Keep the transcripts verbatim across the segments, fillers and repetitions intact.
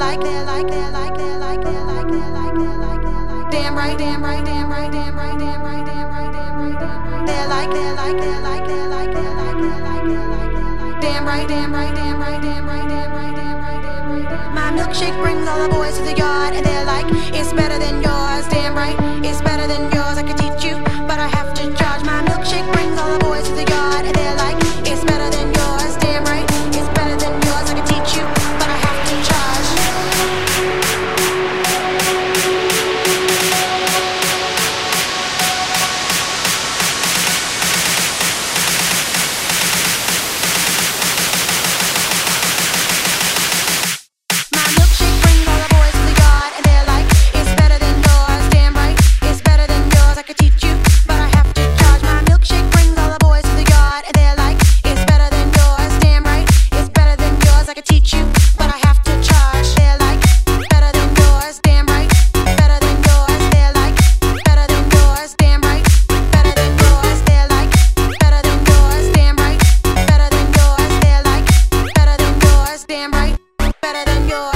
like, they're like, they're like, they're like, they're like, they're like, they're like, they're like, damn right, damn right, damn right, damn right, damn right, damn right, damn right, damn right. They're like, they're like, they're like, they're like, they're like, they're like, they're like, they're like, damn right, damn right, damn right, damn right, damn right, damn right, damn right, damn right. My milkshake brings all the boys to the yard, and they're like, it's better than yours, damn right, it's better than yours. I could teach you, but I have to charge. My milkshake brings all the boys to the yard, and they're like, it's better than yours, damn right, it's better than yours. I could teach you, but I have to charge. My milkshake brings all the boys to the yard, and they're like, it's better than yours, damn right, it's better than yours. I could teach you, but I have to charge. My milkshake brings all the boys to the yard, and they're like, it's better than yours, damn right, it's better than yours. I could teach you, but I have to charge. They're like, better than yours, damn right, better than yours. They're like, better than yours, damn right, better than yours. They're like, better than yours, damn right, better than yours. They're like, better than yours, damn right, better than yours.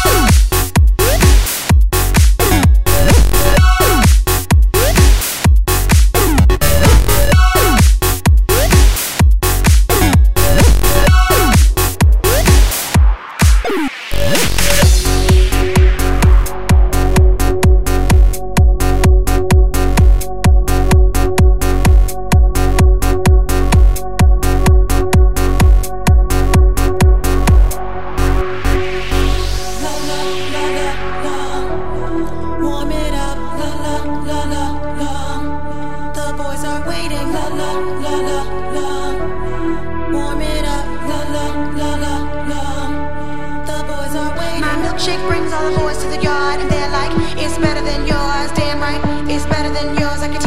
Warm it up, la la la la la. The boys are waiting, la la la la la. Warm it up, la la la la la. The boys are waiting. My milkshake brings all the boys to the yard, and they're like, it's better than yours, damn right, it's better than yours. I can